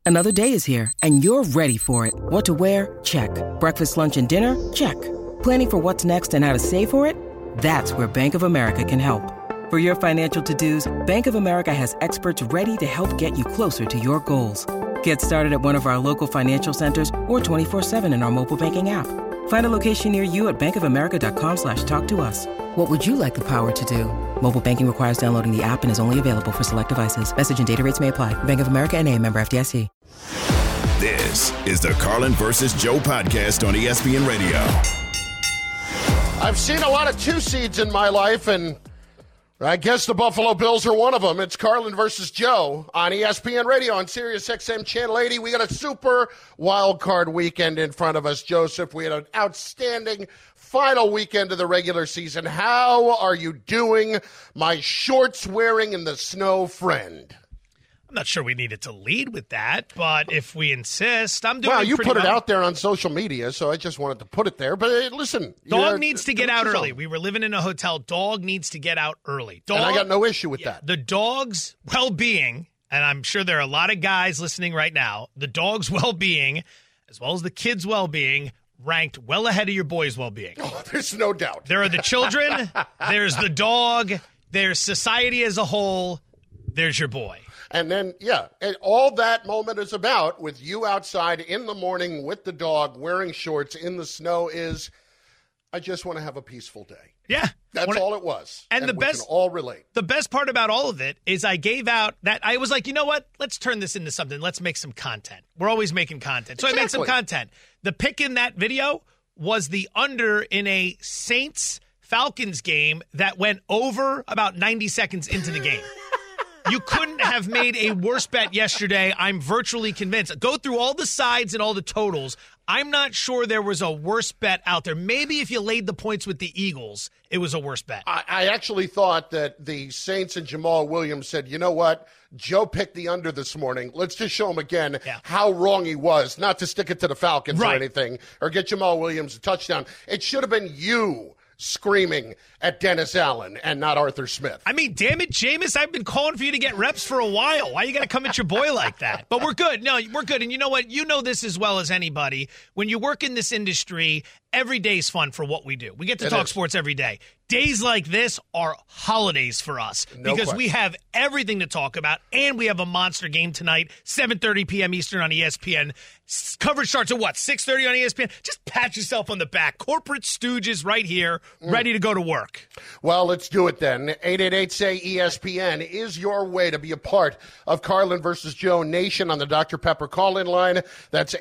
Another day is here, and you're ready for it. What to wear? Check. Breakfast, lunch, and dinner? Check. Planning for what's next and how to save for it? That's where Bank of America can help. For your financial to-dos, Bank of America has experts ready to help get you closer to your goals. Get started at one of our local financial centers or 24/7 in our mobile banking app. Find a location near you at bankofamerica.com/talktous. What would you like the power to do? Mobile banking requires downloading the app and is only available for select devices. Message and data rates may apply. Bank of America N.A., member FDIC. This is the Carlin versus Joe podcast on ESPN Radio. I've seen a lot of two seeds in my life, and I guess the Buffalo Bills are one of them. It's Carlin versus Joe on ESPN Radio on Sirius XM Channel 80. We got a super wild card weekend in front of us, Joseph. We had an outstanding final weekend of the regular season. How are you doing, my shorts-wearing in the snow friend? I'm not sure we needed to lead with that, but if we insist, I'm doing well, you pretty put it well. out there on social media, so I just wanted to put it there. But listen. Dog needs to get out early. We were living in a hotel. Dog needs to get out early. And I got no issue with that. The dog's well-being, and I'm sure there are a lot of guys listening right now, the dog's well-being, as well as the kid's well-being, ranked well ahead of your boy's well-being. Oh, there's no doubt. There are the children, there's the dog, there's society as a whole, there's your boy. And then, and all that moment is about with you outside in the morning with the dog wearing shorts in the snow is, I just want to have a peaceful day. Yeah. That's all it was. And the we best, can all relate. The best part about all of it is I gave out that I was like, you know what? Let's turn this into something. Let's make some content. We're always making content. So I made some content. The pick in that video was the under in a Saints-Falcons game that went over about 90 seconds into the game. You couldn't have made a worse bet yesterday. I'm virtually convinced. Go through all the sides and all the totals. I'm not sure there was a worse bet out there. Maybe if you laid the points with the Eagles, it was a worse bet. I actually thought that the Saints and Jamal Williams said, you know what? Joe picked the under this morning. Let's just show him again how wrong he was, not to stick it to the Falcons or anything, or get Jamal Williams a touchdown. It should have been you screaming at Dennis Allen and not Arthur Smith. I mean, damn it, Jameis, I've been calling for you to get reps for a while. Why you got to come at your boy like that? But we're good. No, we're good. And you know what? You know this as well as anybody. When you work in this industry, every day is fun for what we do. We get to talk sports every day. Days like this are holidays for us because we have everything to talk about, and we have a monster game tonight, 7:30 p.m. Eastern on ESPN. Coverage starts at what, 6:30 on ESPN? Just pat yourself on the back. Corporate stooges right here, ready to go to work. Well, let's do it then. 888-SAY-ESPN is your way to be a part of Carlin versus Joe Nation on the Dr. Pepper call-in line. That's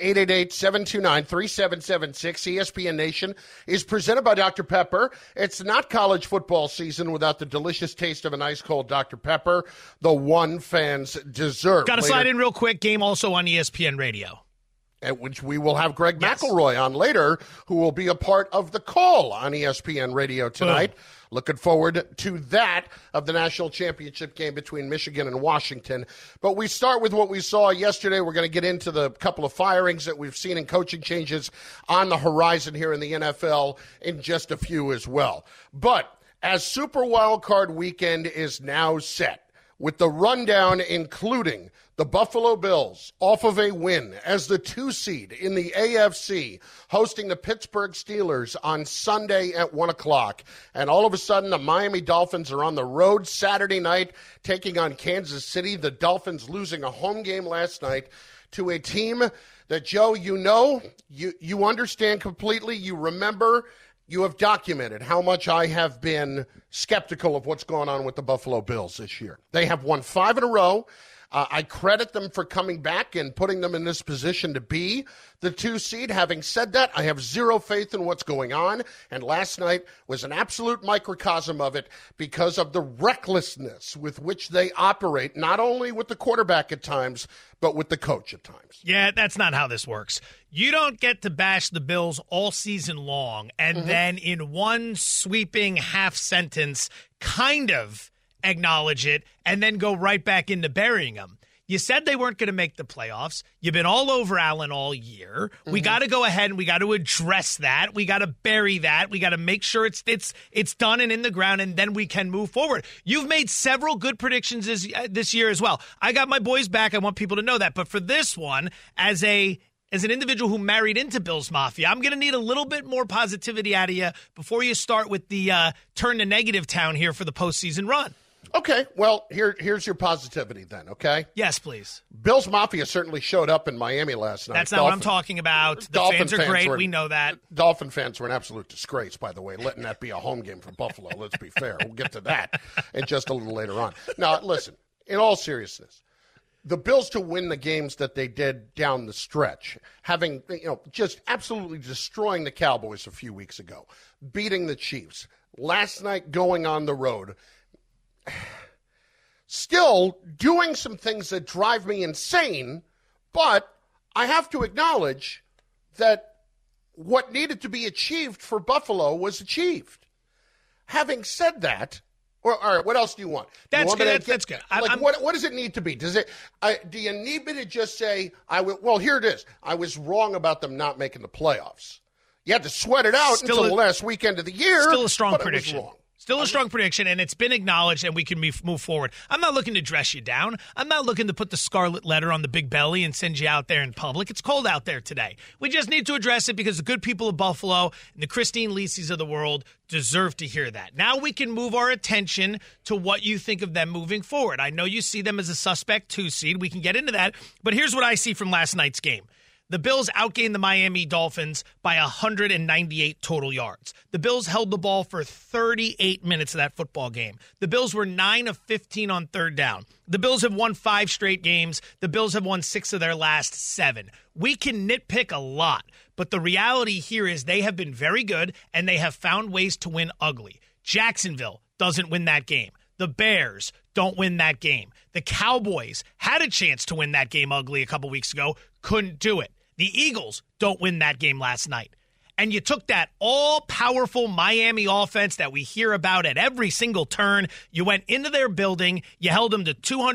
888-729-3776. ESPN Nation is presented by Dr. Pepper. It's not college football season without the delicious taste of an ice-cold Dr. Pepper, the one fans deserve. Got to slide in real quick. Game also on ESPN Radio. At which we will have Greg McElroy on later, who will be a part of the call on ESPN Radio tonight. Boom. Looking forward to that of the national championship game between Michigan and Washington. But we start with what we saw yesterday. We're going to get into the couple of firings that we've seen and coaching changes on the horizon here in the NFL in just a few as well. But as Super Wildcard Weekend is now set, with the rundown including the Buffalo Bills off of a win as the 2 seed in the AFC, hosting the Pittsburgh Steelers on Sunday at 1 o'clock. And all of a sudden, the Miami Dolphins are on the road Saturday night, taking on Kansas City. The Dolphins losing a home game last night to a team that, Joe, you understand completely. You remember, you have documented how much I have been skeptical of what's going on with the Buffalo Bills this year. They have won 5 in a row. I credit them for coming back and putting them in this position to be the 2 seed. Having said that, I have zero faith in what's going on, and last night was an absolute microcosm of it because of the recklessness with which they operate, not only with the quarterback at times, but with the coach at times. Yeah, that's not how this works. You don't get to bash the Bills all season long and then in one sweeping half sentence kind of acknowledge it and then go right back into burying them. You said they weren't going to make the playoffs. You've been all over Allen all year. Mm-hmm. We got to go ahead and we got to address that. We got to bury that. We got to make sure it's done and in the ground, and then we can move forward. You've made several good predictions this year as well. I got my boys back. I want people to know that. But for this one, as an individual who married into Bills Mafia, I'm going to need a little bit more positivity out of you before you start with the turn to negative town here for the postseason run. Okay, well, here's your positivity then, okay? Yes, please. Bills Mafia certainly showed up in Miami last night. That's not what I'm talking about. The fans are great. We know that. Dolphin fans were an absolute disgrace, by the way, letting that be a home game for Buffalo. Let's be fair. We'll get to that in just a little later on. Now, listen, in all seriousness, the Bills to win the games that they did down the stretch, having, just absolutely destroying the Cowboys a few weeks ago, beating the Chiefs, last night going on the road, still doing some things that drive me insane, but I have to acknowledge that what needed to be achieved for Buffalo was achieved. Having said that, all right, what else do you want? That's good. That's good. What does it need to be? Do you need me to just say, well, here it is. I was wrong about them not making the playoffs. You had to sweat it out until the last weekend of the year. Still a strong prediction. It was wrong. Still a strong prediction, and it's been acknowledged, and we can move forward. I'm not looking to dress you down. I'm not looking to put the scarlet letter on the big belly and send you out there in public. It's cold out there today. We just need to address it because the good people of Buffalo and the Christine Lisis of the world deserve to hear that. Now we can move our attention to what you think of them moving forward. I know you see them as a suspect 2 seed. We can get into that, but here's what I see from last night's game. The Bills outgained the Miami Dolphins by 198 total yards. The Bills held the ball for 38 minutes of that football game. The Bills were 9 of 15 on third down. The Bills have won 5 straight games. The Bills have won 6 of their last 7. We can nitpick a lot, but the reality here is they have been very good, and they have found ways to win ugly. Jacksonville doesn't win that game. The Bears don't win that game. The Cowboys had a chance to win that game ugly a couple weeks ago, couldn't do it. The Eagles don't win that game last night. And you took that all-powerful Miami offense that we hear about at every single turn. You went into their building. You held them to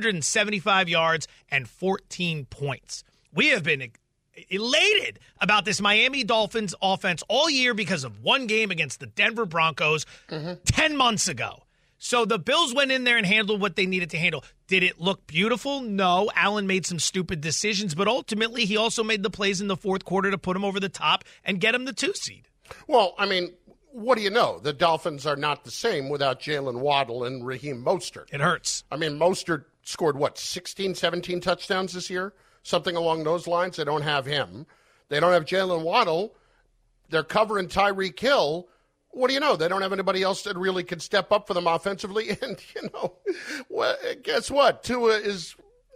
275 yards and 14 points. We have been elated about this Miami Dolphins offense all year because of one game against the Denver Broncos 10 months ago. So the Bills went in there and handled what they needed to handle. Did it look beautiful? No. Allen made some stupid decisions, but ultimately he also made the plays in the fourth quarter to put him over the top and get him the 2 seed. Well, I mean, what do you know? The Dolphins are not the same without Jalen Waddle and Raheem Mostert. It hurts. I mean, Mostert scored, 16, 17 touchdowns this year? Something along those lines. They don't have him. They don't have Jalen Waddle. They're covering Tyreek Hill. What do you know? They don't have anybody else that really can step up for them offensively. And, well, guess what? Tua is,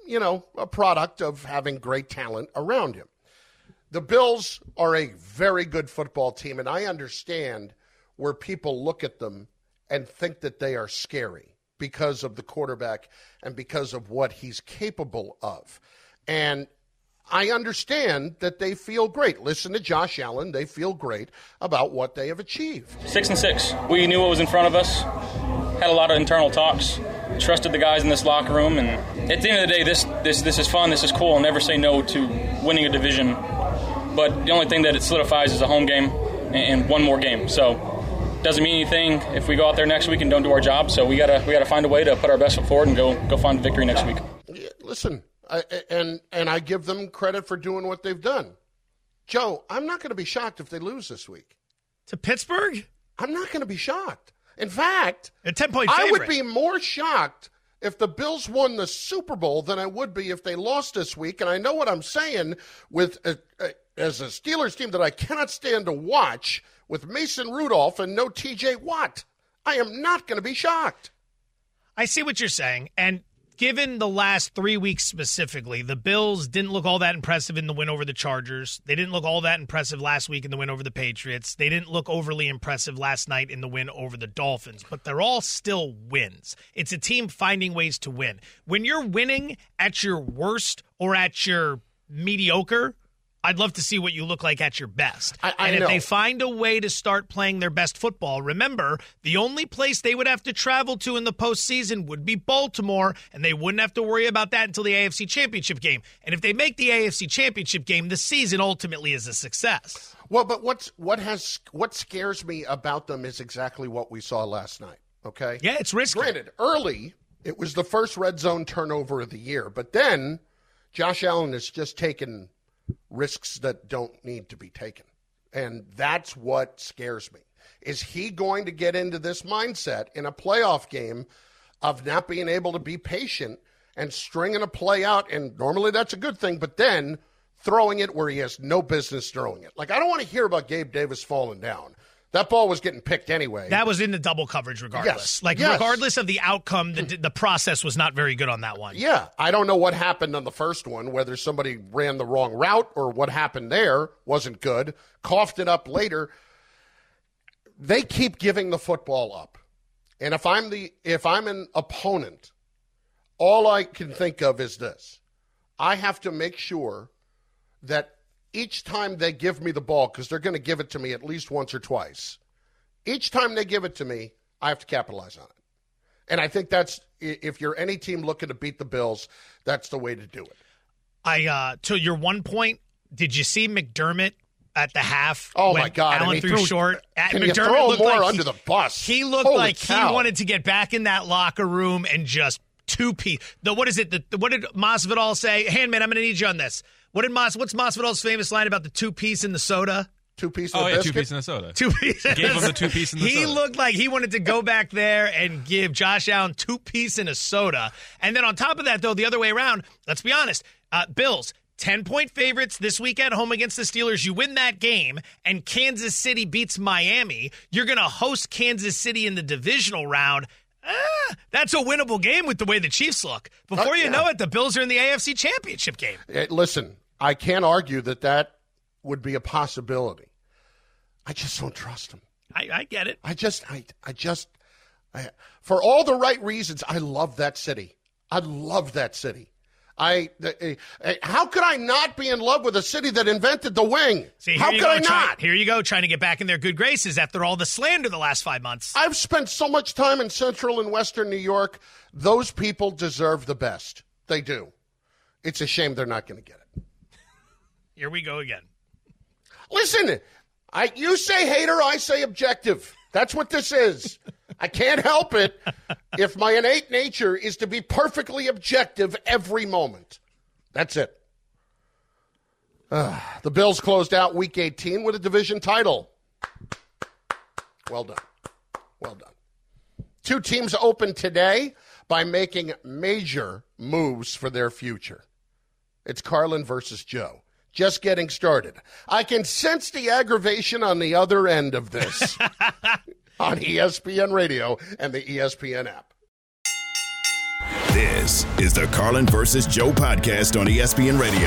a product of having great talent around him. The Bills are a very good football team, and I understand where people look at them and think that they are scary because of the quarterback and because of what he's capable of. And I understand that they feel great. Listen to Josh Allen. They feel great about what they have achieved. 6-6. We knew what was in front of us. Had a lot of internal talks. Trusted the guys in this locker room. And at the end of the day, this is fun. This is cool. I'll never say no to winning a division. But the only thing that it solidifies is a home game and one more game. So doesn't mean anything if we go out there next week and don't do our job. So we gotta find a way to put our best foot forward and go find a victory next week. Yeah, listen. And I give them credit for doing what they've done. Joe, I'm not going to be shocked if they lose this week. To Pittsburgh? I'm not going to be shocked. In fact, a 10-point favorite. I would be more shocked if the Bills won the Super Bowl than I would be if they lost this week. And I know what I'm saying with as a Steelers team that I cannot stand to watch with Mason Rudolph and no TJ Watt. I am not going to be shocked. I see what you're saying. And given the last 3 weeks specifically, the Bills didn't look all that impressive in the win over the Chargers. They didn't look all that impressive last week in the win over the Patriots. They didn't look overly impressive last night in the win over the Dolphins. But they're all still wins. It's a team finding ways to win. When you're winning at your worst or at your mediocre, I'd love to see what you look like at your best. I and know. if they find a way to start playing their best football, remember, the only place they would have to travel to in the postseason would be Baltimore, and they wouldn't have to worry about that until the AFC Championship game. And if they make the AFC Championship game, the season ultimately is a success. Well, but what scares me about them is exactly what we saw last night, okay? Yeah, it's risky. Granted, early, it was the first red zone turnover of the year, but then Josh Allen has just taken risks that don't need to be taken. And that's what scares me. Is he going to get into this mindset in a playoff game of not being able to be patient and stringing a play out? And normally that's a good thing, but then throwing it where he has no business throwing it. Like, I don't want to hear about Gabe Davis falling down. That ball was getting picked anyway. That was in the double coverage regardless. Yes. Regardless of the outcome, the process was not very good on that one. Yeah. I don't know what happened on the first one, whether somebody ran the wrong route or what happened there wasn't good. Coughed it up later. They keep giving the football up. And if I'm an opponent, all I can think of is this. I have to make sure that each time they give me the ball, because they're going to give it to me at least once or twice, each time they give it to me, I have to capitalize on it. And I think that's, if you're any team looking to beat the Bills, that's the way to do it. To your 1 point, did you see McDermott at the half? Oh, my God. Allen threw short. Can McDermott you throw looked more like under the bus? He looked Holy like cow. he wanted to get back in that locker room and just two-piece. What did Masvidal say? Handman, I'm going to need you on this. What's Masvidal's famous line about the two-piece in the soda? Two-piece in the biscuit? two-piece in the soda. Two-piece. Gave him the two-piece in the soda. He looked like he wanted to go back there and give Josh Allen two-piece in a soda. And then on top of that, though, the other way around, let's be honest, Bills, 10-point favorites this week at home against the Steelers. You win that game, and Kansas City beats Miami. You're going to host Kansas City in the divisional round. That's a winnable game with the way the Chiefs look. Before you know it, the Bills are in the AFC Championship game. Listen, I can't argue that would be a possibility. I just don't trust them. I get it. For all the right reasons, I love that city. I love that city. How could I not be in love with a city that invented the wing? See, how could I not? Here you go, trying to get back in their good graces after all the slander the last 5 months. I've spent so much time in Central and Western New York. Those people deserve the best. They do. It's a shame they're not going to get it. Here we go again. Listen, you say hater, I say objective. That's what this is. I can't help it if my innate nature is to be perfectly objective every moment. That's it. The Bills closed out Week 18 with a division title. Well done. Well done. Two teams open today by making major moves for their future. It's Carlin versus Joe. Just getting started. I can sense the aggravation on the other end of this on ESPN Radio and the ESPN app. This is the Carlin versus Joe podcast on ESPN Radio.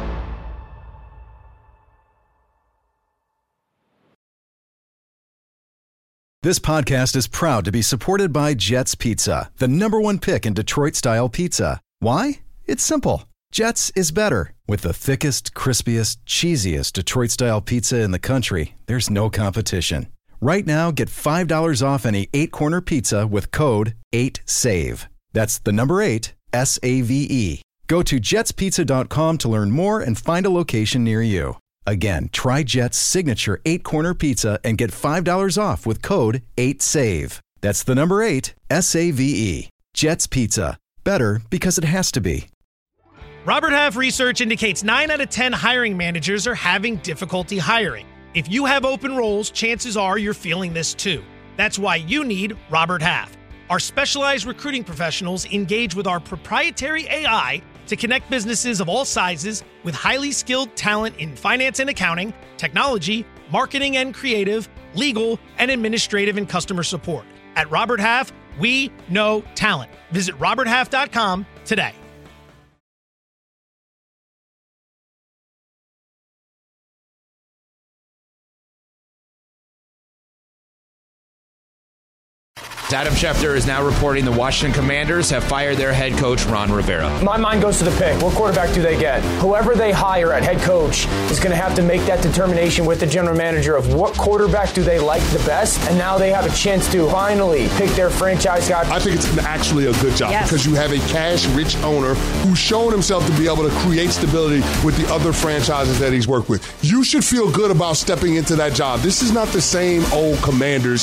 This podcast is proud to be supported by Jets Pizza, the #1 pick in Detroit-style pizza. Why? It's simple. Jets is better. With the thickest, crispiest, cheesiest Detroit-style pizza in the country, there's no competition. Right now, get $5 off any 8-corner pizza with code 8SAVE. That's the number 8, S-A-V-E. Go to jetspizza.com to learn more and find a location near you. Again, try Jet's signature 8-corner pizza and get $5 off with code 8SAVE. That's the number 8, S-A-V-E. Jet's Pizza. Better because it has to be. Robert Half research indicates 9 out of 10 hiring managers are having difficulty hiring. If you have open roles, chances are you're feeling this too. That's why you need Robert Half. Our specialized recruiting professionals engage with our proprietary AI to connect businesses of all sizes with highly skilled talent in finance and accounting, technology, marketing and creative, legal, and administrative and customer support. At Robert Half, we know talent. Visit roberthalf.com today. Adam Schefter is now reporting the Washington Commanders have fired their head coach, Ron Rivera. My mind goes to the pick. What quarterback do they get? Whoever they hire at head coach is going to have to make that determination with the general manager of what quarterback do they like the best, and now they have a chance to finally pick their franchise guy. I think it's actually a good job because you have a cash-rich owner who's shown himself to be able to create stability with the other franchises that he's worked with. You should feel good about stepping into that job. This is not the same old Commanders.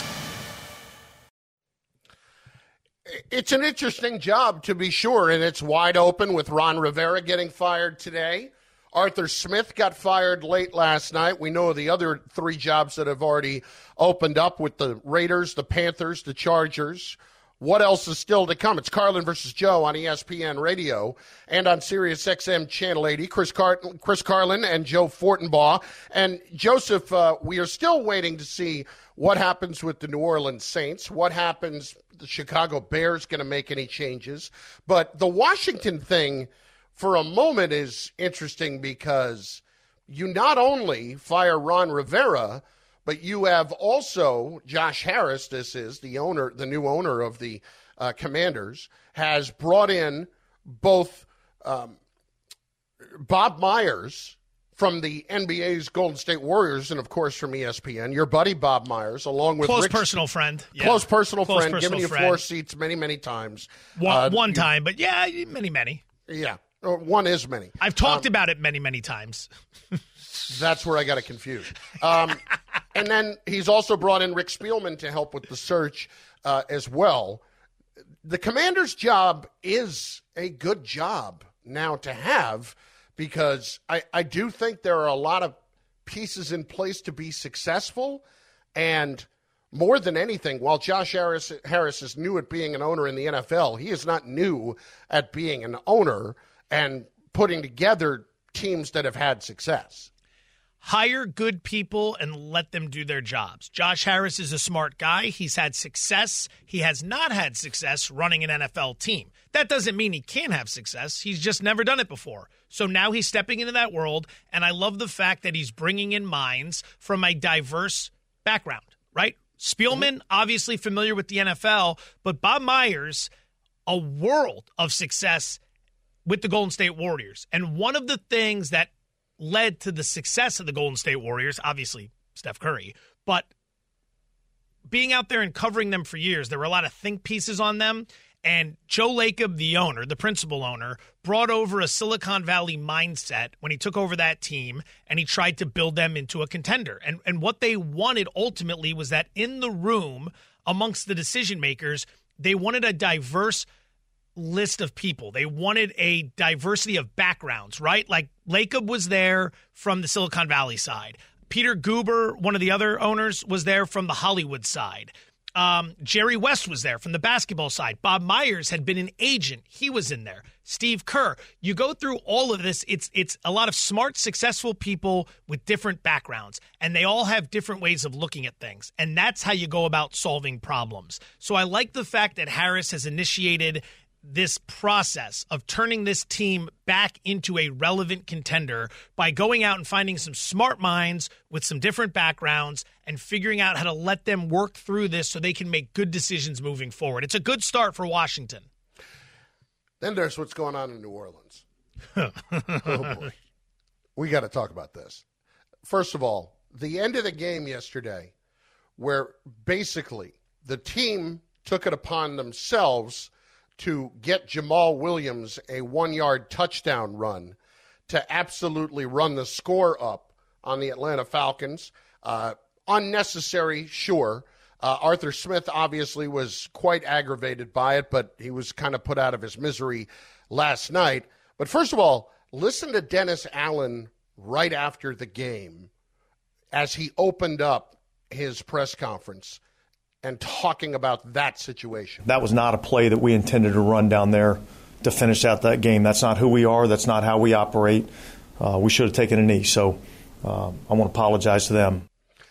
It's an interesting job, to be sure, and it's wide open with Ron Rivera getting fired today. Arthur Smith got fired late last night. We know the other 3 jobs that have already opened up with the Raiders, the Panthers, the Chargers. What else is still to come? It's Carlin versus Joe on ESPN Radio and on Sirius XM Channel 80. Chris Carlin and Joe Fortenbaugh. And Joseph, we are still waiting to see what happens with the New Orleans Saints, what happens. The Chicago Bears going to make any changes. But the Washington thing for a moment is interesting because you not only fire Ron Rivera, but you have also Josh Harris, this is the new owner of the Commanders, has brought in both Bob Myers from the NBA's Golden State Warriors and, of course, from ESPN, your buddy Bob Myers, along with close personal friend. Yeah. Close personal friend, giving you friend. floor seats many, many times. One time, but yeah, many. Yeah, one is many. I've talked about it many times. That's where I got it confused. And then he's also brought in Rick Spielman to help with the search as well. The Commander's job is a good job now to have, because I do think there are a lot of pieces in place to be successful. And more than anything, while Josh Harris is new at being an owner in the NFL, he is not new at being an owner and putting together teams that have had success. Hire good people and let them do their jobs. Josh Harris is a smart guy. He's had success. He has not had success running an NFL team. That doesn't mean he can't have success. He's just never done it before. So now he's stepping into that world, and I love the fact that he's bringing in minds from a diverse background, right? Spielman, obviously familiar with the NFL, but Bob Myers, a world of success with the Golden State Warriors. And one of the things that led to the success of the Golden State Warriors, obviously Steph Curry, but being out there and covering them for years, there were a lot of think pieces on them. And Joe Lacob, the owner, the principal owner, brought over a Silicon Valley mindset when he took over that team, and he tried to build them into a contender. And what they wanted ultimately was that in the room amongst the decision makers, they wanted a diverse list of people. They wanted a diversity of backgrounds, right? Like Lacob was there from the Silicon Valley side. Peter Guber, one of the other owners, was there from the Hollywood side. Jerry West was there from the basketball side. Bob Myers had been an agent. He was in there. Steve Kerr. You go through all of this. It's a lot of smart, successful people with different backgrounds, and they all have different ways of looking at things. And that's how you go about solving problems. So I like the fact that Harris has initiated this process of turning this team back into a relevant contender by going out and finding some smart minds with some different backgrounds and figuring out how to let them work through this so they can make good decisions moving forward. It's a good start for Washington. Then there's what's going on in New Orleans. Oh, boy. We got to talk about this. First of all, the end of the game yesterday, where basically the team took it upon themselves to get Jamal Williams a 1-yard touchdown run to absolutely run the score up on the Atlanta Falcons. Unnecessary, sure. Arthur Smith obviously was quite aggravated by it, but he was kind of put out of his misery last night. But first of all, listen to Dennis Allen right after the game as he opened up his press conference and talking about that situation. That was not a play that we intended to run down there to finish out that game. That's not who we are. That's not how we operate. We should have taken a knee. So I want to apologize to them.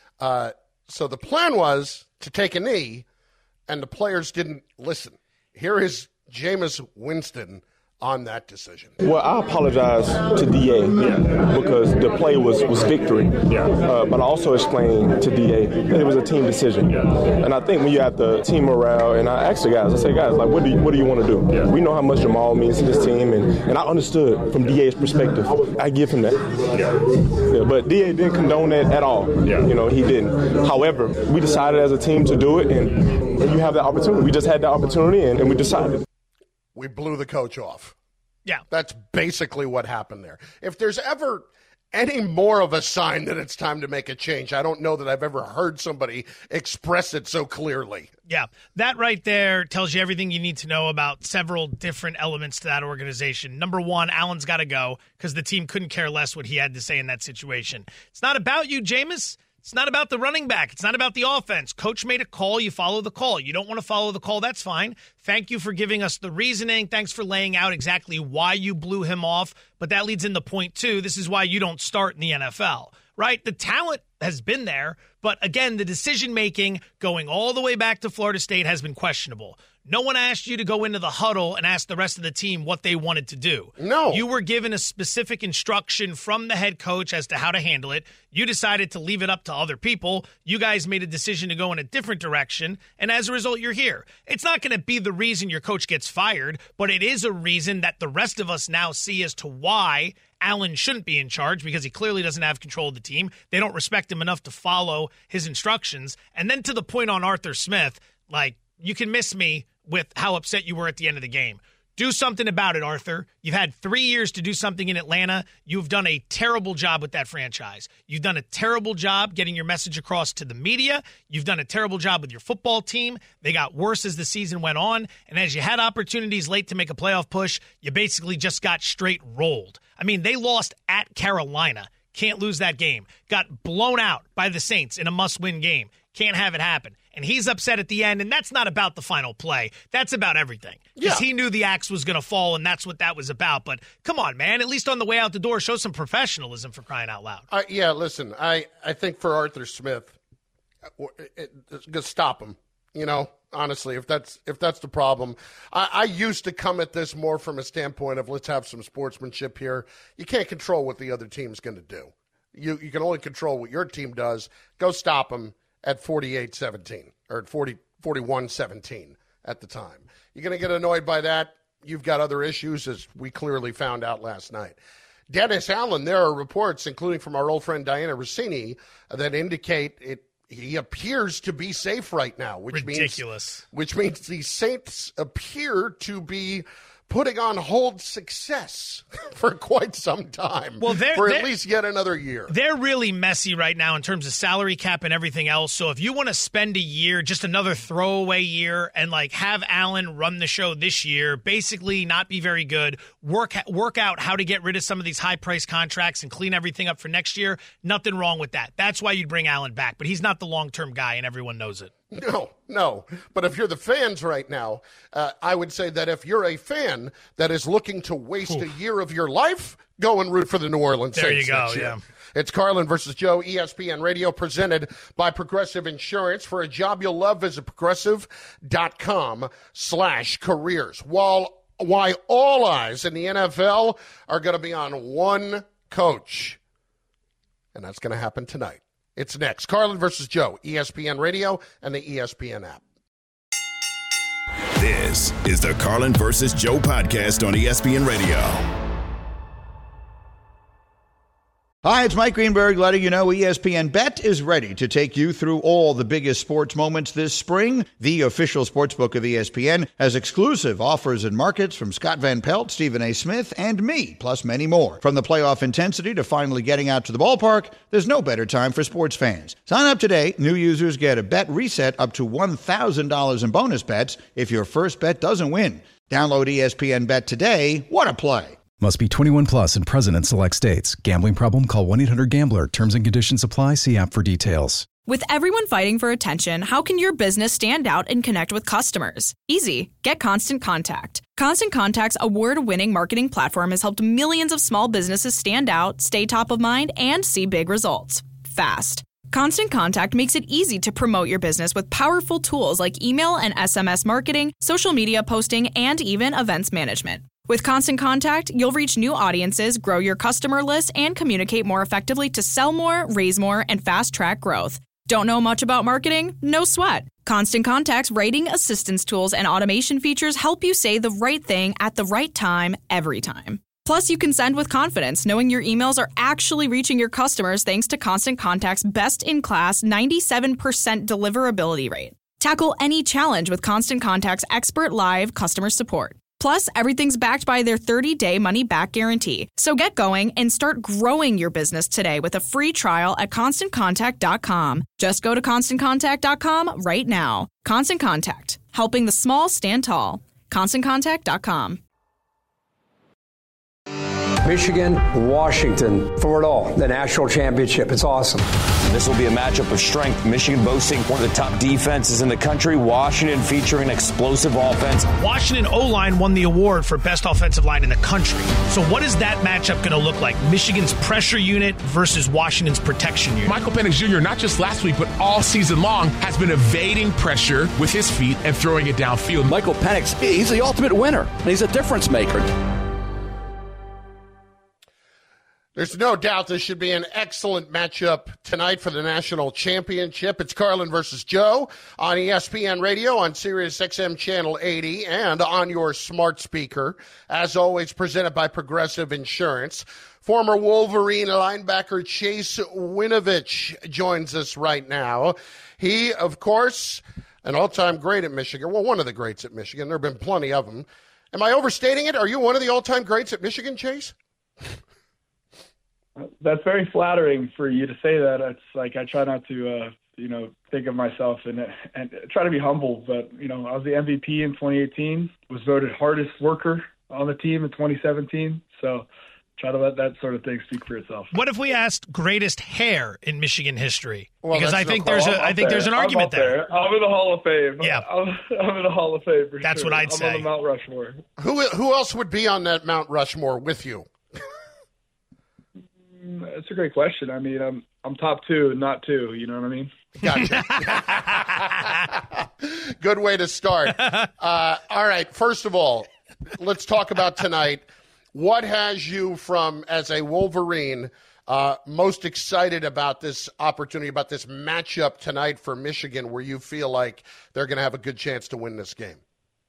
So the plan was to take a knee, and the players didn't listen. Here is Jameis Winston on that decision. Well, I apologize to DA because the play was victory. But I also explained to DA that it was a team decision. And I think when you have the team morale, and I asked the guys, I say, guys, like, what do you want to do? We know how much Jamal means to this team, and I understood from DA's perspective. I give him that. But DA didn't condone that at all. You know, he didn't. However, we decided as a team to do it, and you have that opportunity. We just had the opportunity, and we decided. We blew the coach off. Yeah. That's basically what happened there. If there's ever any more of a sign that it's time to make a change, I don't know that I've ever heard somebody express it so clearly. Yeah, that right there tells you everything you need to know about several different elements to that organization. Number one, Allen's got to go because the team couldn't care less what he had to say in that situation. It's not about you, Jameis. It's not about the running back. It's not about the offense. Coach made a call. You follow the call. You don't want to follow the call. That's fine. Thank you for giving us the reasoning. Thanks for laying out exactly why you blew him off. But that leads into point two. This is why you don't start in the NFL, right? The talent has been there. But again, the decision-making going all the way back to Florida State has been questionable. No one asked you to go into the huddle and ask the rest of the team what they wanted to do. No. You were given a specific instruction from the head coach as to how to handle it. You decided to leave it up to other people. You guys made a decision to go in a different direction, and as a result, you're here. It's not going to be the reason your coach gets fired, but it is a reason that the rest of us now see as to why Allen shouldn't be in charge because he clearly doesn't have control of the team. They don't respect him enough to follow his instructions. And then to the point on Arthur Smith, like, you can miss me with how upset you were at the end of the game. Do something about it, Arthur. You've had 3 years to do something in Atlanta. You've done a terrible job with that franchise. You've done a terrible job getting your message across to the media. You've done a terrible job with your football team. They got worse as the season went on. And as you had opportunities late to make a playoff push, you basically just got straight rolled. I mean, they lost at Carolina. Can't lose that game. Got blown out by the Saints in a must-win game. Can't have it happen. And he's upset at the end, and that's not about the final play. That's about everything. Because he knew the axe was going to fall, and that's what that was about. But come on, man. At least on the way out the door, show some professionalism, for crying out loud. Yeah, listen, I think for Arthur Smith, just stop him. You know, honestly, if that's the problem. I used to come at this more from a standpoint of let's have some sportsmanship here. You can't control what the other team's going to do. You can only control what your team does. Go stop them at 48-17 or at 41-17 at the time. You're going to get annoyed by that. You've got other issues, as we clearly found out last night. Dennis Allen, there are reports, including from our old friend Diana Rossini, that indicate he appears to be safe right now, which ridiculous. Which means the Saints appear to be putting on hold success for quite some time, for at least yet another year. They're really messy right now in terms of salary cap and everything else. So if you want to spend a year, just another throwaway year, and like have Allen run the show this year, basically not be very good, work out how to get rid of some of these high-priced contracts and clean everything up for next year, nothing wrong with that. That's why you'd bring Allen back, but he's not the long-term guy, and everyone knows it. No. But if you're the fans right now, I would say that if you're a fan that is looking to waste a year of your life, go and root for the New Orleans Saints. There you go, yeah. It's Carlin versus Joe, ESPN Radio, presented by Progressive Insurance. For a job you'll love, visit progressive.com/careers. Why all eyes in the NFL are going to be on one coach. And that's going to happen tonight. It's next. Carlin versus Joe, ESPN Radio and the ESPN app. This is the Carlin versus Joe podcast on ESPN Radio. Hi, it's Mike Greenberg letting you know ESPN Bet is ready to take you through all the biggest sports moments this spring. The official sportsbook of ESPN has exclusive offers and markets from Scott Van Pelt, Stephen A. Smith, and me, plus many more. From the playoff intensity to finally getting out to the ballpark, there's no better time for sports fans. Sign up today. New users get a bet reset up to $1,000 in bonus bets if your first bet doesn't win. Download ESPN Bet today. What a play. Must be 21 plus and present in select states. Gambling problem? Call 1-800-GAMBLER. Terms and conditions apply. See app for details. With everyone fighting for attention, how can your business stand out and connect with customers? Easy. Get Constant Contact. Constant Contact's award-winning marketing platform has helped millions of small businesses stand out, stay top of mind, and see big results. Fast. Constant Contact makes it easy to promote your business with powerful tools like email and SMS marketing, social media posting, and even events management. With Constant Contact, you'll reach new audiences, grow your customer list, and communicate more effectively to sell more, raise more, and fast-track growth. Don't know much about marketing? No sweat. Constant Contact's writing assistance tools and automation features help you say the right thing at the right time, every time. Plus, you can send with confidence, knowing your emails are actually reaching your customers thanks to Constant Contact's best-in-class 97% deliverability rate. Tackle any challenge with Constant Contact's expert live customer support. Plus, everything's backed by their 30-day money-back guarantee. So get going and start growing your business today with a free trial at ConstantContact.com. Just go to ConstantContact.com right now. Constant Contact, helping the small stand tall. ConstantContact.com. Michigan, Washington, for it all, the national championship. It's awesome. This will be a matchup of strength. Michigan boasting one of the top defenses in the country. Washington featuring an explosive offense. Washington O-line won the award for best offensive line in the country. So what is that matchup going to look like? Michigan's pressure unit versus Washington's protection unit. Michael Penix Jr., not just last week, but all season long, has been evading pressure with his feet and throwing it downfield. Michael Penix, he's the ultimate winner, and he's a difference maker. There's no doubt this should be an excellent matchup tonight for the national championship. It's Carlin versus Joe on ESPN Radio, on Sirius XM Channel 80, and on your smart speaker. As always, presented by Progressive Insurance. Former Wolverine linebacker Chase Winovich joins us right now. He, of course, an all-time great at Michigan. Well, one of the greats at Michigan. There have been plenty of them. Am I overstating it? Are you one of the all-time greats at Michigan, Chase? That's very flattering for you to say that. It's like I try not to, think of myself and try to be humble. But, I was the MVP in 2018, was voted hardest worker on the team in 2017. So try to let that sort of thing speak for itself. What if we asked greatest hair in Michigan history? Well, because I think there's an argument there. I'm in the Hall of Fame. Yeah. I'm in the Hall of Fame for That's sure. what I'd say. I'm on the Mount Rushmore. Who else would be on that Mount Rushmore with you? That's a great question. I mean, I'm top two, not two. You know what I mean? Gotcha. Good way to start. All right. First of all, let's talk about tonight. What has you, as a Wolverine, most excited about this opportunity, about this matchup tonight for Michigan, where you feel like they're going to have a good chance to win this game?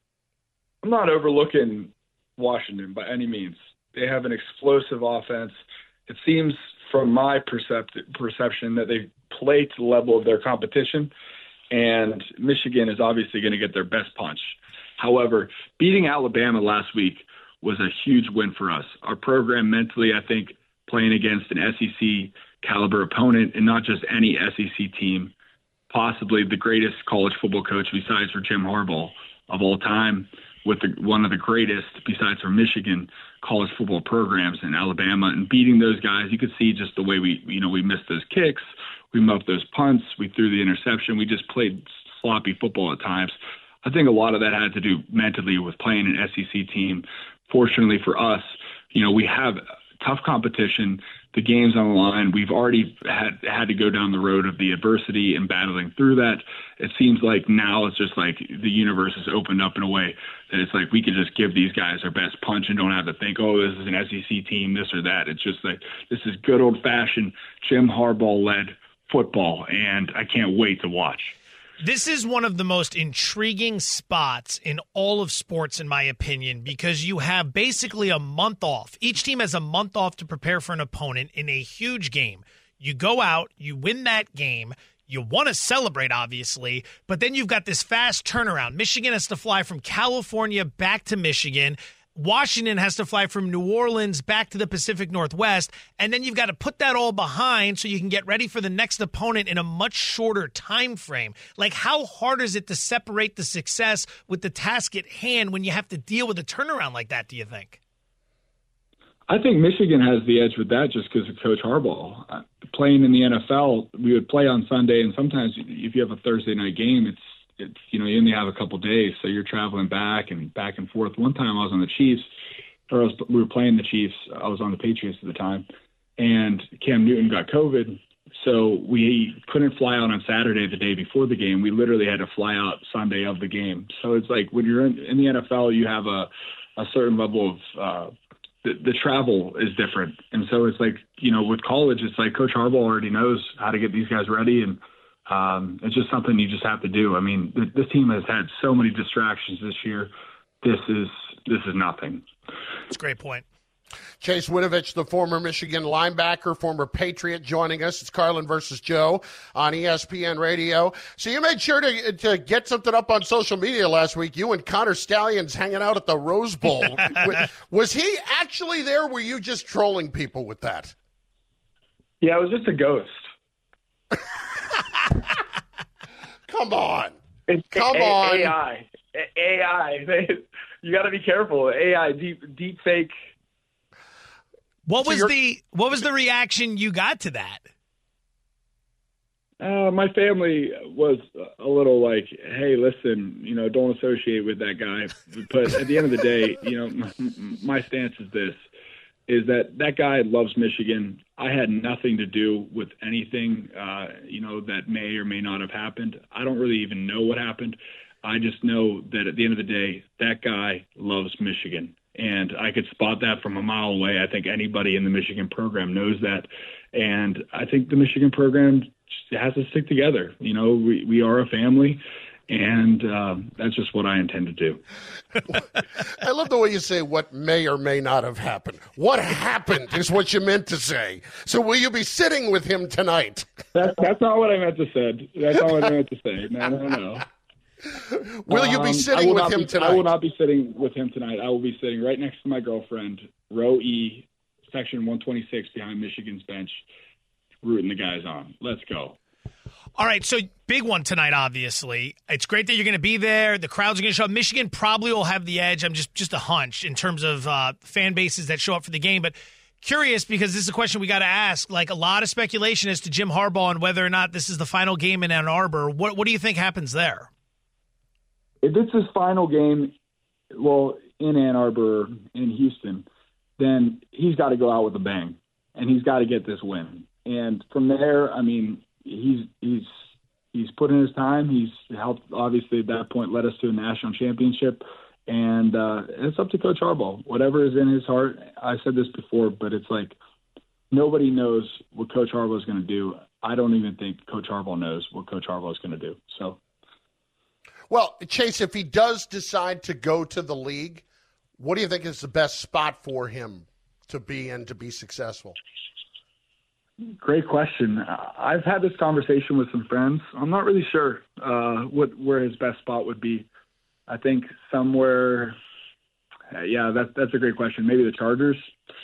I'm not overlooking Washington by any means. They have an explosive offense. It seems from my perception that they play to the level of their competition, and Michigan is obviously going to get their best punch. However, beating Alabama last week was a huge win for us. Our program mentally, I think, playing against an SEC caliber opponent, and not just any SEC team, possibly the greatest college football coach besides for Jim Harbaugh of all time, with one of the greatest, besides for Michigan, college football programs in Alabama, and beating those guys. You could see just the way we missed those kicks, we muffed those punts, we threw the interception, we just played sloppy football at times. I think a lot of that had to do mentally with playing an SEC team. Fortunately for us, we have tough competition. The game's on the line. We've already had to go down the road of the adversity and battling through that. It seems like now it's just like the universe has opened up in a way that it's like we can just give these guys our best punch and don't have to think, oh, this is an SEC team, this or that. It's just like this is good old-fashioned Jim Harbaugh-led football, and I can't wait to watch. This is one of the most intriguing spots in all of sports, in my opinion, because you have basically a month off. Each team has a month off to prepare for an opponent in a huge game. You go out, you win that game. You want to celebrate, obviously, but then you've got this fast turnaround. Michigan has to fly from California back to Michigan. Washington has to fly from New Orleans back to the Pacific Northwest, and then you've got to put that all behind so you can get ready for the next opponent in a much shorter time frame. Like, how hard is it to separate the success with the task at hand when you have to deal with a turnaround like that, do you think? I think Michigan has the edge with that just because of Coach Harbaugh. Playing in the NFL, we would play on Sunday, and sometimes if you have a Thursday night game, it's you only have a couple days, so you're traveling back and forth. One time I was on the Chiefs, we were playing the Chiefs. I was on the Patriots at the time, and Cam Newton got COVID, so we couldn't fly out on Saturday the day before the game. We literally had to fly out Sunday of the game. So it's like when you're in the NFL, you have a a certain level of the travel is different. And so it's like, with college, it's like Coach Harbaugh already knows how to get these guys ready. And it's just something you just have to do. I mean, this team has had so many distractions this year. This is nothing. That's a great point. Chase Winovich, the former Michigan linebacker, former Patriot, joining us. It's Carlin versus Joe on ESPN Radio. So you made sure to get something up on social media last week. You and Connor Stalions hanging out at the Rose Bowl. Was he actually there? Were you just trolling people with that? Yeah, it was just a ghost. Come on. Come on. AI. You got to be careful. AI, deep fake. What was the reaction you got to that? My family was a little like, hey, listen, don't associate with that guy. But at the end of the day, my stance is this, is that guy loves Michigan. I had nothing to do with anything, that may or may not have happened. I don't really even know what happened. I just know that at the end of the day, that guy loves Michigan. And I could spot that from a mile away. I think anybody in the Michigan program knows that. And I think the Michigan program has to stick together. We are a family, and that's just what I intend to do. I love the way you say what may or may not have happened. What happened is what you meant to say. So will you be sitting with him tonight? That's not what I meant to say. That's not what I meant to say. No. Will you be sitting with him tonight? I will not be sitting with him tonight. I will be sitting right next to my girlfriend, row E, section 126, behind Michigan's bench, rooting the guys on. Let's go. All right, so big one tonight, obviously. It's great that you're going to be there. The crowds are going to show up. Michigan probably will have the edge. I'm just a hunch in terms of fan bases that show up for the game. But curious, because this is a question we got to ask. Like, a lot of speculation as to Jim Harbaugh and whether or not this is the final game in Ann Arbor. What do you think happens there? If it's his final game, in Ann Arbor, in Houston, then he's got to go out with a bang, and he's got to get this win. And from there, I mean, he's put in his time. He's helped, obviously, at that point, led us to a national championship. And it's up to Coach Harbaugh. Whatever is in his heart, I said this before, but it's like nobody knows what Coach Harbaugh is going to do. I don't even think Coach Harbaugh knows what Coach Harbaugh is going to do. So. Well, Chase, if he does decide to go to the league, what do you think is the best spot for him to be in to be successful? Great question. I've had this conversation with some friends. I'm not really sure where his best spot would be. I think somewhere, that's a great question. Maybe the Chargers.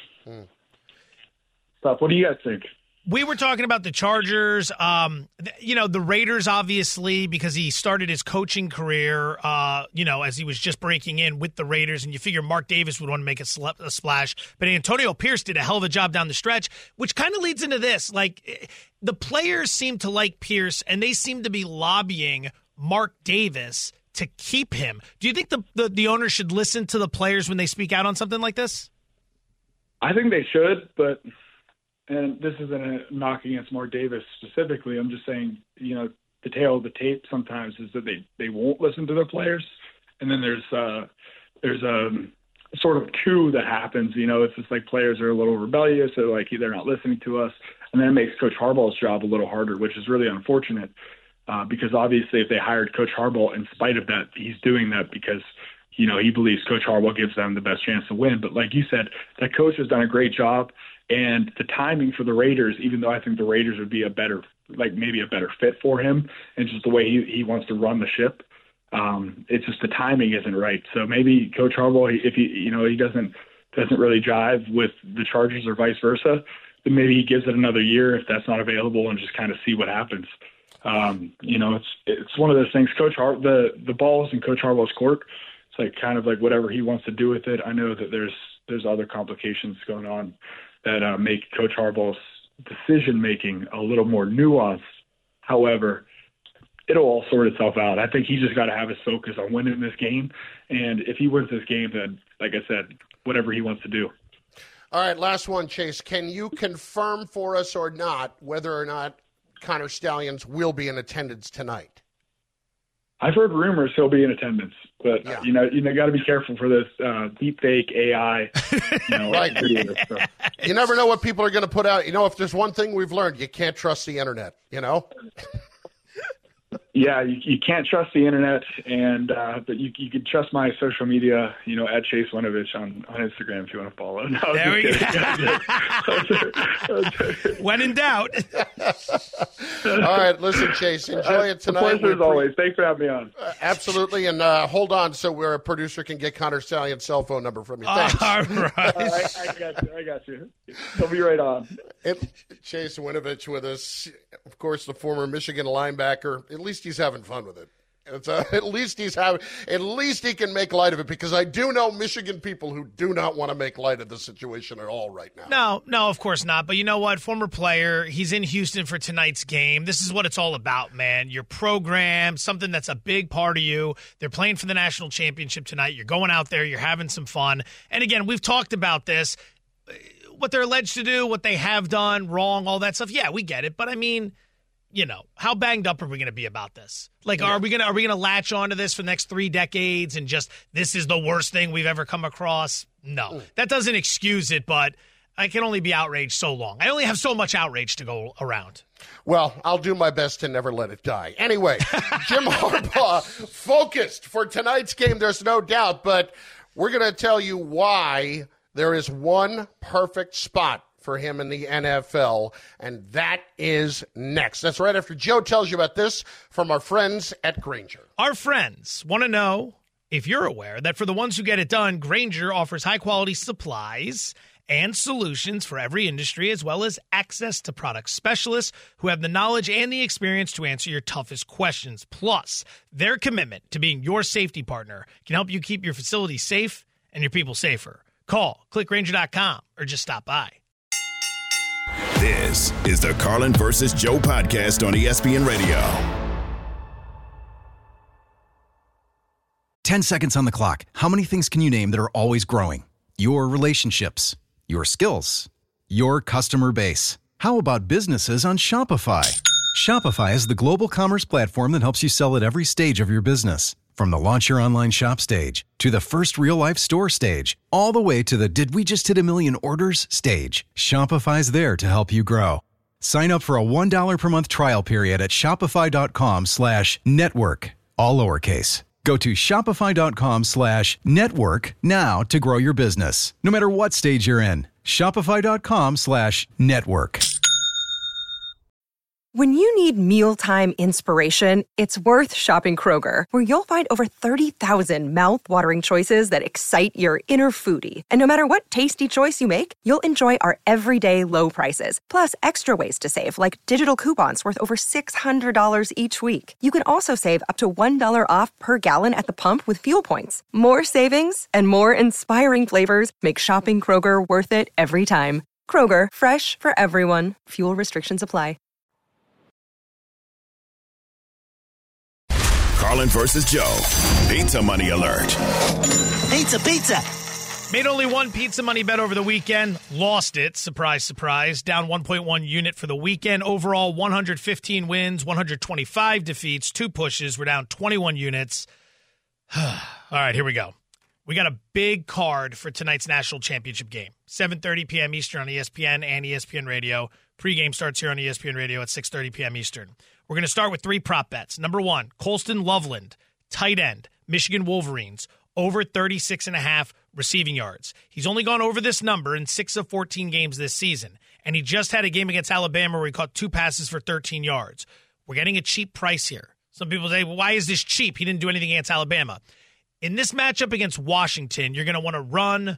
What do you guys think? We were talking about the Chargers, the Raiders, obviously, because he started his coaching career, as he was just breaking in with the Raiders, and you figure Mark Davis would want to make a splash. But Antonio Pierce did a hell of a job down the stretch, which kind of leads into this. Like, the players seem to like Pierce, and they seem to be lobbying Mark Davis to keep him. Do you think the owner should listen to the players when they speak out on something like this? I think they should, but... And this isn't a knock against Mark Davis specifically. I'm just saying, the tale of the tape sometimes is that they won't listen to their players. And then there's a sort of coup that happens. It's just like players are a little rebellious, or like they're not listening to us. And then it makes Coach Harbaugh's job a little harder, which is really unfortunate because obviously if they hired Coach Harbaugh in spite of that, he's doing that because, he believes Coach Harbaugh gives them the best chance to win. But like you said, that coach has done a great job. And the timing for the Raiders, even though I think the Raiders would be maybe a better fit for him, and just the way he wants to run the ship, it's just the timing isn't right. So maybe Coach Harbaugh, if he doesn't really jive with the Chargers or vice versa, then maybe he gives it another year if that's not available and just kind of see what happens. It's one of those things. The ball's in Coach Harbaugh's court. It's like kind of like whatever he wants to do with it. I know that there's other complications going on that make Coach Harbaugh's decision-making a little more nuanced. However, it'll all sort itself out. I think he just got to have his focus on winning this game. And if he wins this game, then, like I said, whatever he wants to do. All right, last one, Chase. Can you confirm for us or not whether or not Connor Stalions will be in attendance tonight? I've heard rumors he'll be in attendance, but you got to be careful for this deep fake AI. Right. So. You never know what people are going to put out. If there's one thing we've learned, you can't trust the internet. Yeah, you can't trust the internet, but you can trust my social media. At Chase Winovich on Instagram if you want to follow. No, there we go. When in doubt. All right, listen, Chase, enjoy it tonight. Pleasure as always. Thanks for having me on. Absolutely, and hold on so our producer can get Connor Stalions' cell phone number from you. Thanks. All right. I got you. He'll be right on. Chase Winovich with us, of course, the former Michigan linebacker. At least he's having fun with it. At least he can make light of it, because I do know Michigan people who do not want to make light of the situation at all right now. No, of course not. But you know what? Former player, he's in Houston for tonight's game. This is what it's all about, man. Your program, something that's a big part of you. They're playing for the national championship tonight. You're going out there. You're having some fun. And again, we've talked about this, what they're alleged to do, what they have done wrong, all that stuff. Yeah, we get it. But I mean, how banged up are we going to be about this? Are we going to latch onto this for the next 3 decades and just, this is the worst thing we've ever come across? No, that doesn't excuse it, but I can only be outraged so long. I only have so much outrage to go around. Well, I'll do my best to never let it die. Anyway, Jim Harbaugh focused for tonight's game, there's no doubt, but we're going to tell you why there is one perfect spot for him in the NFL, and that is next. That's right after Joe tells you about this from our friends at Grainger. Our friends want to know if you're aware that for the ones who get it done, Grainger offers high-quality supplies and solutions for every industry, as well as access to product specialists who have the knowledge and the experience to answer your toughest questions. Plus, their commitment to being your safety partner can help you keep your facility safe and your people safer. Call, click Grainger.com, or just stop by. This is the Carlin versus Joe podcast on ESPN Radio. 10 seconds on the clock. How many things can you name that are always growing? Your relationships, your skills, your customer base. How about businesses on Shopify? Shopify is the global commerce platform that helps you sell at every stage of your business. From the launch your online shop stage, to the first real-life store stage, all the way to the did we just hit 1 million orders stage, Shopify's there to help you grow. Sign up for a $1 per month trial period at shopify.com/network, all lowercase. Go to shopify.com/network now to grow your business, no matter what stage you're in. Shopify.com/network. When you need mealtime inspiration, it's worth shopping Kroger, where you'll find over 30,000 mouth-watering choices that excite your inner foodie. And no matter what tasty choice you make, you'll enjoy our everyday low prices, plus extra ways to save, like digital coupons worth over $600 each week. You can also save up to $1 off per gallon at the pump with fuel points. More savings and more inspiring flavors make shopping Kroger worth it every time. Kroger, fresh for everyone. Fuel restrictions apply. Carlin versus Joe. Pizza money alert. Pizza. Made only one pizza money bet over the weekend. Lost it. Surprise, surprise. Down 1.1 unit for the weekend. Overall, 115 wins, 125 defeats, 2 pushes. We're down 21 units. All right, here we go. We got a big card for tonight's national championship game. 7:30 p.m. Eastern on ESPN and ESPN Radio. Pregame starts here on ESPN Radio at 6:30 p.m. Eastern. We're going to start with 3 prop bets. Number 1, Colston Loveland, tight end, Michigan Wolverines, over 36.5 receiving yards. He's only gone over this number in 6 of 14 games this season, and he just had a game against Alabama where he caught 2 passes for 13 yards. We're getting a cheap price here. Some people say, well, why is this cheap? He didn't do anything against Alabama. In this matchup against Washington, you're going to want to run.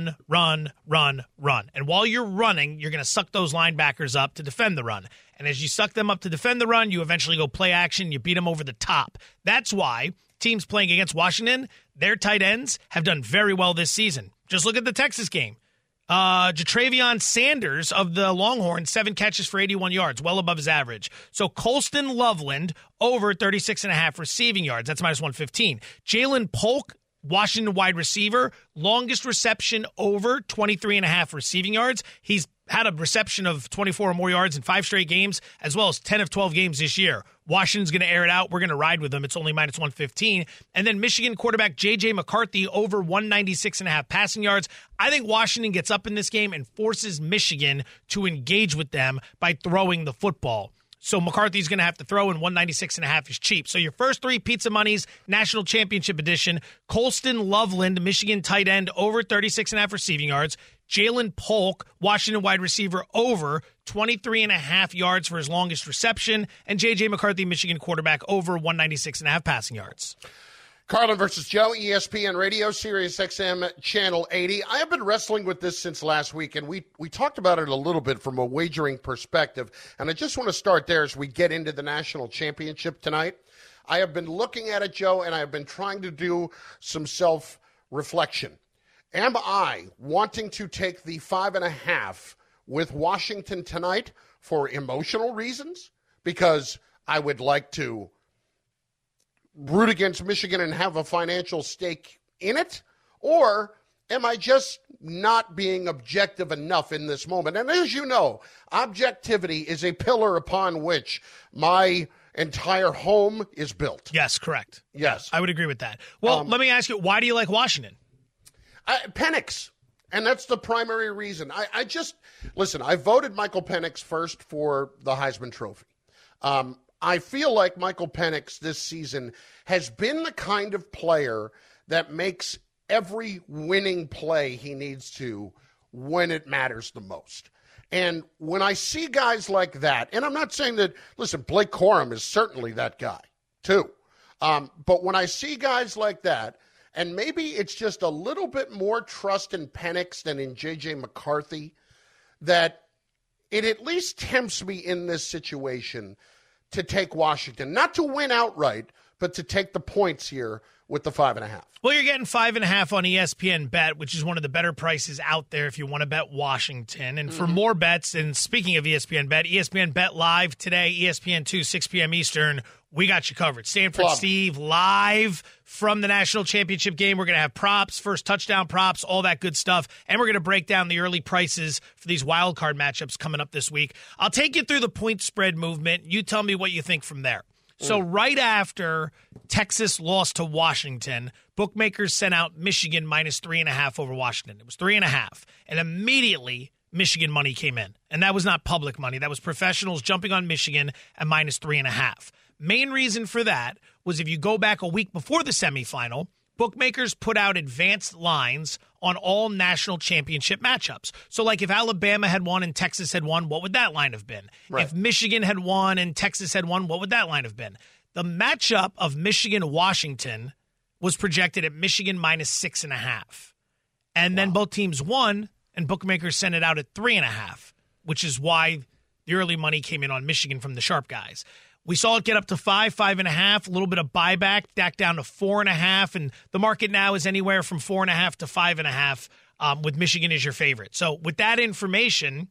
And while you're running, you're going to suck those linebackers up to defend the run. And as you suck them up to defend the run, you eventually go play action, you beat them over the top. That's why teams playing against Washington, their tight ends have done very well this season. Just look at the Texas game. Jatravion Sanders of the Longhorns, 7 catches for 81 yards, well above his average. So Colston Loveland over 36.5 receiving yards. That's minus 115. Jalen Polk, Washington wide receiver, longest reception over 23.5 receiving yards. He's had a reception of 24 or more yards in 5 straight games, as well as 10 of 12 games this year. Washington's going to air it out. We're going to ride with them. It's only minus 115. And then Michigan quarterback J.J. McCarthy over 196.5 passing yards. I think Washington gets up in this game and forces Michigan to engage with them by throwing the football. So McCarthy's going to have to throw, and 196.5 is cheap. So your first three pizza monies, National Championship Edition, Colston Loveland, Michigan tight end, over 36.5 receiving yards. Jalen Polk, Washington wide receiver, over 23.5 yards for his longest reception. And J.J. McCarthy, Michigan quarterback, over 196.5 passing yards. Carlin versus Joe, ESPN Radio, Sirius XM, Channel 80. I have been wrestling with this since last week, and we talked about it a little bit from a wagering perspective. And I just want to start there as we get into the national championship tonight. I have been looking at it, Joe, and I have been trying to do some self-reflection. Am I wanting to take the 5.5 with Washington tonight for emotional reasons? Because I would like to root against Michigan and have a financial stake in it? Or am I just not being objective enough in this moment? And as you know, objectivity is a pillar upon which my entire home is built. Yes, correct. Yes. I would agree with that. Well, let me ask you, why do you like Washington? Penix. And that's the primary reason. I just, listen, I voted Michael Penix first for the Heisman Trophy. I feel like Michael Penix this season has been the kind of player that makes every winning play he needs to when it matters the most. And when I see guys like that, and I'm not saying that, listen, Blake Corum is certainly that guy too. But when I see guys like that, and maybe it's just a little bit more trust in Penix than in J.J. McCarthy, that it at least tempts me in this situation to take Washington, not to win outright, but to take the points here with the 5.5. Well, you're getting 5.5 on ESPN Bet, which is one of the better prices out there if you want to bet Washington. And for more bets, and speaking of ESPN Bet Live today, ESPN2, 6 p.m. Eastern, we got you covered. Stanford Steve live from the national championship game. We're going to have props, first touchdown props, all that good stuff. And we're going to break down the early prices for these wild card matchups coming up this week. I'll take you through the point spread movement. You tell me what you think from there. So right after Texas lost to Washington, bookmakers sent out Michigan minus 3.5 over Washington. It was 3.5. And immediately Michigan money came in. And that was not public money. That was professionals jumping on Michigan at minus 3.5. Main reason for that was if you go back a week before the semifinal, bookmakers put out advanced lines on all national championship matchups. So like if Alabama had won and Texas had won, what would that line have been? Right. If Michigan had won and Texas had won, what would that line have been? The matchup of Michigan-Washington was projected at Michigan minus 6.5. And then both teams won, and bookmakers sent it out at 3.5, which is why the early money came in on Michigan from the sharp guys. We saw it get up to 5.5, a little bit of buyback, back down to 4.5, and the market now is anywhere from 4.5 to 5.5, with Michigan as your favorite. So with that information,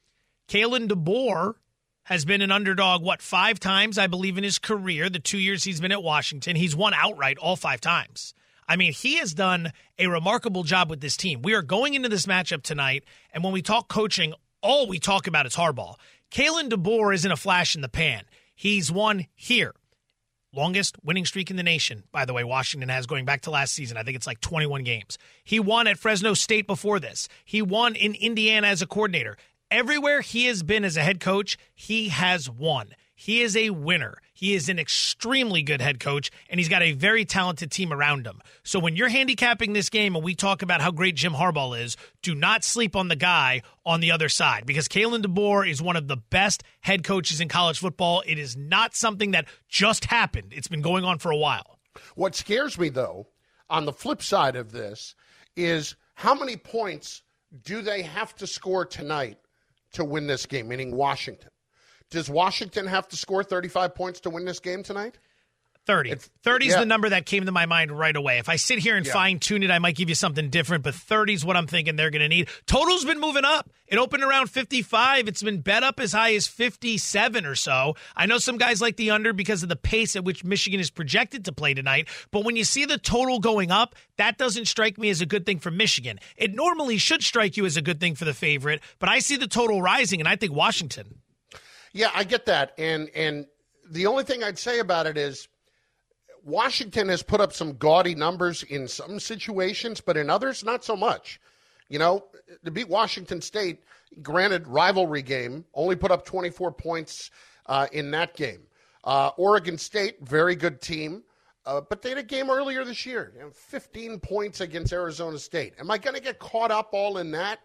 Kalen DeBoer has been an underdog, 5 times, I believe, in his career, the 2 years he's been at Washington. He's won outright all 5 times. I mean, he has done a remarkable job with this team. We are going into this matchup tonight, and when we talk coaching, all we talk about is hardball. Kalen DeBoer isn't a flash in the pan. He's won here. Longest winning streak in the nation, by the way, Washington has going back to last season. I think it's like 21 games. He won at Fresno State before this. He won in Indiana as a coordinator. Everywhere he has been as a head coach, he has won. He is a winner. He is an extremely good head coach, and he's got a very talented team around him. So when you're handicapping this game and we talk about how great Jim Harbaugh is, do not sleep on the guy on the other side, because Kalen DeBoer is one of the best head coaches in college football. It is not something that just happened. It's been going on for a while. What scares me, though, on the flip side of this, is how many points do they have to score tonight to win this game, meaning Washington? Does Washington have to score 35 points to win this game tonight? 30. 30 is the number that came to my mind right away. If I sit here and fine-tune it, I might give you something different, but 30 is what I'm thinking they're going to need. Total's been moving up. It opened around 55. It's been bet up as high as 57 or so. I know some guys like the under because of the pace at which Michigan is projected to play tonight, but when you see the total going up, that doesn't strike me as a good thing for Michigan. It normally should strike you as a good thing for the favorite, but I see the total rising, and I think Washington. Yeah, I get that, and the only thing I'd say about it is Washington has put up some gaudy numbers in some situations, but in others, not so much. You know, to beat Washington State, granted, rivalry game, only put up 24 points in that game. Oregon State, very good team, but they had a game earlier this year, 15 points against Arizona State. Am I going to get caught up all in that?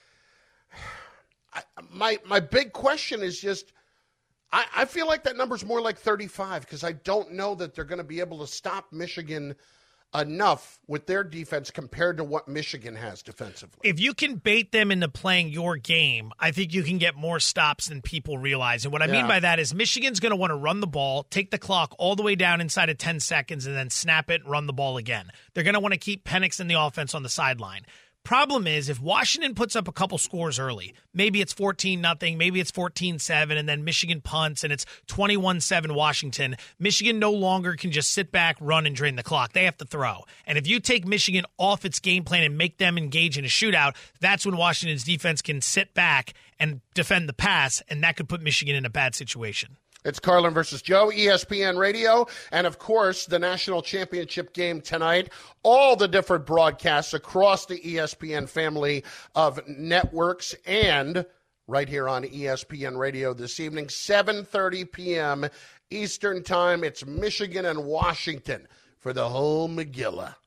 My big question is just, I feel like that number's more like 35 because I don't know that they're going to be able to stop Michigan enough with their defense compared to what Michigan has defensively. If you can bait them into playing your game, I think you can get more stops than people realize. And what I mean by that is Michigan's going to want to run the ball, take the clock all the way down inside of 10 seconds, and then snap it and run the ball again. They're going to want to keep Penix and the offense on the sideline. Problem is, if Washington puts up a couple scores early, maybe it's 14-0, maybe it's 14-7, and then Michigan punts and it's 21-7 Washington, Michigan no longer can just sit back, run, and drain the clock. They have to throw. And if you take Michigan off its game plan and make them engage in a shootout, that's when Washington's defense can sit back and defend the pass, and that could put Michigan in a bad situation. It's Carlin versus Joe, ESPN Radio, and of course, the national championship game tonight. All the different broadcasts across the ESPN family of networks and right here on ESPN Radio this evening, 7:30 p.m. Eastern Time. It's Michigan and Washington for the whole Megillah.